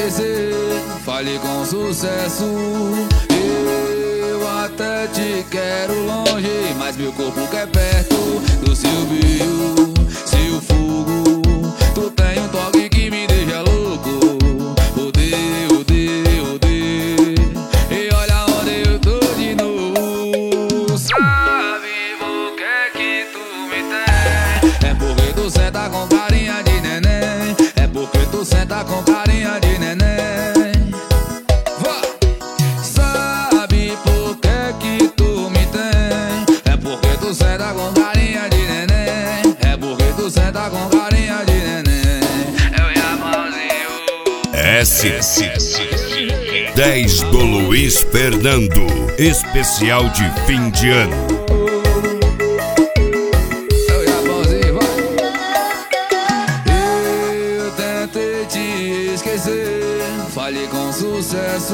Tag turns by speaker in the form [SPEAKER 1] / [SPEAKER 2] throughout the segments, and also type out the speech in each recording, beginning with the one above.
[SPEAKER 1] esquecer, fale com sucesso. Eu até te quero longe, mas meu corpo quer perto do seu brilho, seu fogo. Tu tem um toque que me deixa louco. Odeio, odeio, odeio. E olha onde eu tô de novo. Sabe por que tu me tem? É porque tu senta com carinha de neném. É porque tu senta com carinha de neném. Sabe por que tu me tem? É porque tu senta com carinha de neném. É porque tu senta com carinha de neném. Eu e a mãozinho.
[SPEAKER 2] S10 do Luiz Fernando, especial de fim de ano.
[SPEAKER 1] Fale com sucesso.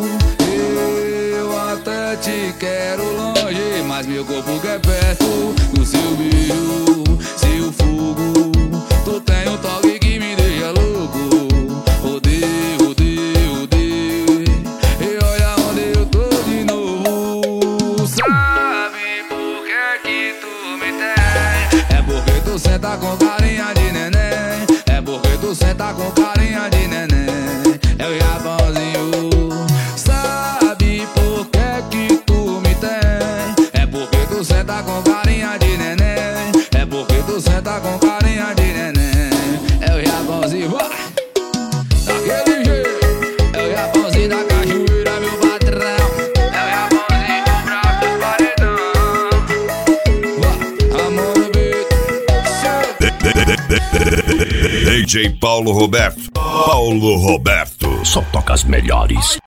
[SPEAKER 1] Eu até te quero longe, mas meu corpo quer perto do seu brilho, seu fogo. Tu tem um toque que me deixa louco. Odeio, odeio, odeio. E olha onde eu tô de novo. Sabe por que tu me tem? É porque tu senta com carinha de neném. É porque tu senta com carinha de neném. Eu e a Bonzinho. Sabe por que tu me tem? É porque tu senta com carinha de neném. É porque tu senta com carinha de neném. Eu e a Bonzinho, daquele jeito. Eu e a Bonzinho da cachoeira, meu patrão. Eu e a Bonzinho do bravo do paredão. Amor no beat.
[SPEAKER 2] DJ Paulo Roberto. Paulo Roberto.
[SPEAKER 3] Só toca as melhores.